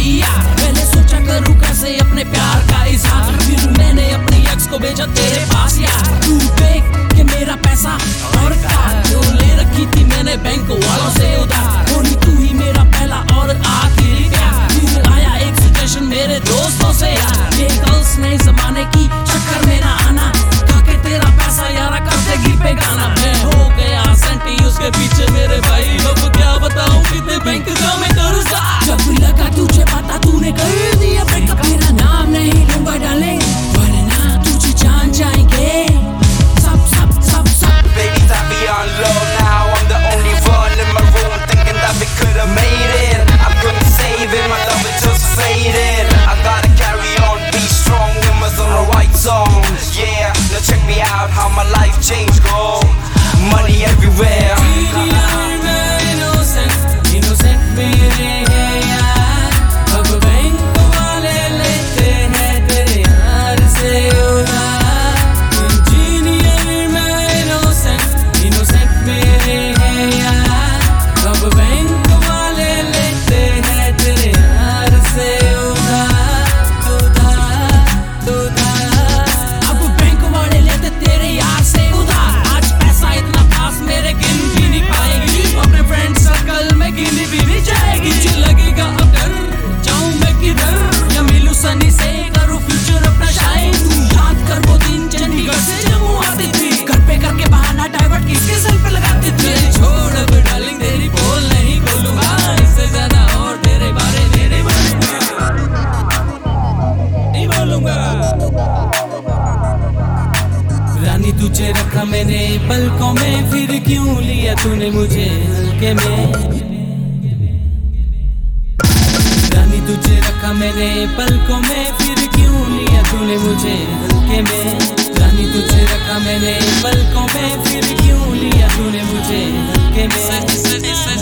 किया। मैंने सोचा करूं कैसे अपने प्यार का इजहार, फिर मैंने अपनी एक्स को भेजा तेरे पास यार। तू देख के मेरा पैसा और कार जो ले रखी थी मैंने बैंक वालों से उधार, होनी तू ही मेरा पहला और आखिरी प्यार। फिर आया एक सिचुएशन मेरे दोस्तों से यार, ये गर्ल्स नए जमाने की चक्कर में ना आना, काके तेरा पैसा यारा कर देगी बेगाना। मैं हो गया सेंटी उसके पीछे मेरे भाई, अब क्या बताऊं कितने बैंक का मैं कर्जदार। जब लगा तुझे पता तूने कर दिया ब्रेकअप, मेरा नाम नहीं लूंगा डाले वरना तुझे जान जाएंगे सब सब सब सब। Baby that we on low now, I'm the only one in my room thinking that we could've made it. I couldn't save it, my love is just faded. I gotta carry on, be strong, it was on the right song. Yeah, now check me out how my life changed, go money everywhere. Innocent मेरे हैं यार, अब bank वाले लेते हैं तेरे यार से उधार। इंजीनियर मैं innocent मेरे हैं यार, अब बैंक वाले लेते हैं तेरे यार से उधार उधार। अब बैंक वाले लेते तेरे यार से उधार, आज पैसा इतना खास मेरे गिन भी नहीं पाएगी, अपने फ्रेंड सर्कल में गिनी भी नहीं जाएगी। मुझे लगेगा अब डर जाऊं मैं किधर, या मिलूं सनी से करूं फ्यूचर अपना शाइन। तू याद कर वो दिन चंडीगढ़ से जम्मू आती थी, घर पे करके बहाना डाइवर्ट किसके सर पे लगाती थी। छोड़ अब डार्लिंग तेरी बोल नहीं खोलूंगा, इससे ज्यादा और तेरे बारे नहीं बोलूंगा। रानी तुझे रखा मैंने पलकों में, फिर क्यों लिया तूने मुझे हल्के में। रानी तुझे रखा मैंने पलकों में, फिर क्यों लिया तूने मुझे हल्के में। रानी तुझे रखा मैंने पलकों में, फिर क्यों लिया तूने मुझे हल्के में।